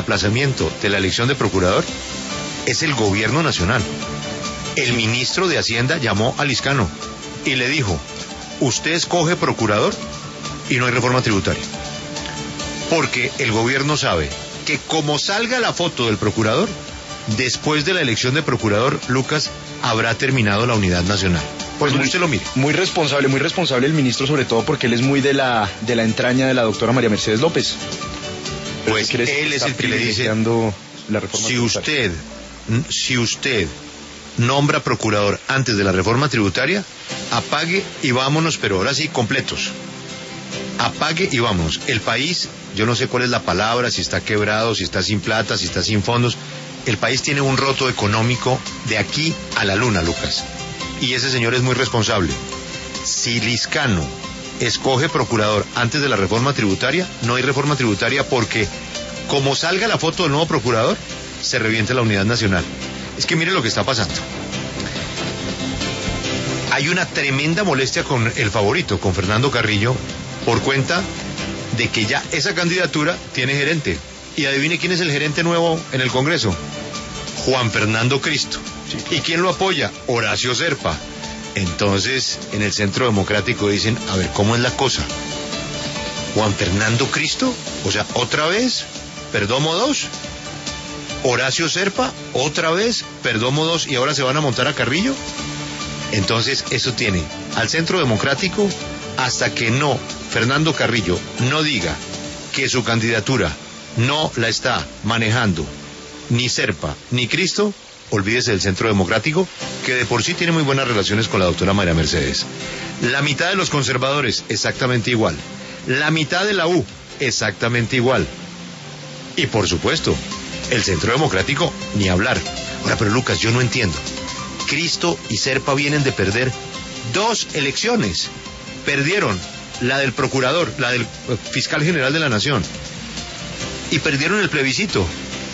aplazamiento de la elección de procurador es el gobierno nacional. El ministro de Hacienda llamó a Liscano y le dijo: usted escoge procurador y no hay reforma tributaria. Porque el gobierno sabe que como salga la foto del procurador, después de la elección de procurador, Lucas, habrá terminado la unidad nacional. Pues usted lo mire. Muy responsable el ministro, sobre todo porque él es muy de la entraña de la doctora María Mercedes López. Pues él es el que le dice: la reforma si usted nombra procurador antes de la reforma tributaria, apague y vámonos, pero ahora sí, completos. Apague y vámonos. El país, yo no sé cuál es la palabra, si está quebrado, si está sin plata, si está sin fondos. El país tiene un roto económico de aquí a la luna, Lucas. Y ese señor es muy responsable. Si Liscano escoge procurador antes de la reforma tributaria, no hay reforma tributaria porque, como salga la foto del nuevo procurador, se reviente la unidad nacional. Es que mire lo que está pasando. Hay una tremenda molestia con el favorito, con Fernando Carrillo, por cuenta de que ya esa candidatura tiene gerente. Y adivine quién es el gerente nuevo en el Congreso: Juan Fernando Cristo. Sí. ¿Y quién lo apoya? Horacio Serpa. Entonces, en el Centro Democrático dicen: a ver, ¿cómo es la cosa? ¿Juan Fernando Cristo? O sea, ¿otra vez? ¿Perdomo 2? ¿Horacio Serpa? ¿Otra vez? ¿Perdomo 2? ¿Y ahora se van a montar a Carrillo? Entonces, eso tiene al Centro Democrático, hasta que no, Fernando Carrillo no diga que su candidatura no la está manejando ni Serpa ni Cristo, olvídese del Centro Democrático, que de por sí tiene muy buenas relaciones con la doctora María Mercedes. La mitad de los conservadores, exactamente igual. La mitad de la U, exactamente igual. Y por supuesto, el Centro Democrático, ni hablar. Ahora, pero Lucas, yo no entiendo. Cristo y Serpa vienen de perder 2 elecciones. Perdieron la del procurador, la del fiscal general de la Nación, y perdieron el plebiscito.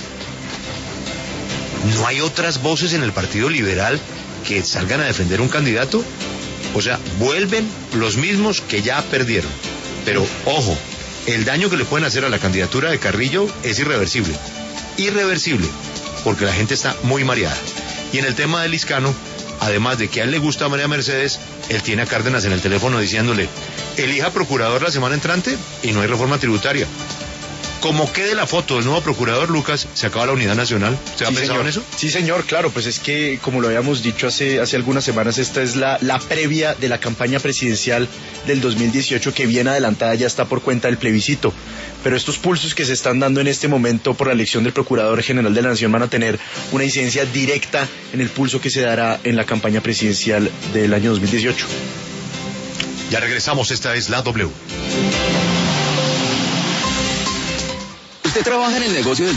¿No hay otras voces en el Partido Liberal que salgan a defender un candidato? O sea, vuelven los mismos que ya perdieron. Pero, ojo, el daño que le pueden hacer a la candidatura de Carrillo es irreversible. Irreversible, porque la gente está muy mareada. Y en el tema de Liscano, además de que a él le gusta a María Mercedes, él tiene a Cárdenas en el teléfono diciéndole: elija procurador la semana entrante y no hay reforma tributaria. Como quede la foto del nuevo procurador, Lucas, se acaba la unidad nacional. ¿Usted ha pensado en eso? Sí, señor, claro, pues es que, como lo habíamos dicho hace algunas semanas, esta es la previa de la campaña presidencial del 2018, que bien adelantada ya está por cuenta del plebiscito. Pero estos pulsos que se están dando en este momento por la elección del Procurador General de la Nación van a tener una incidencia directa en el pulso que se dará en la campaña presidencial del año 2018. Ya regresamos, esta es la W. Usted trabaja en el negocio del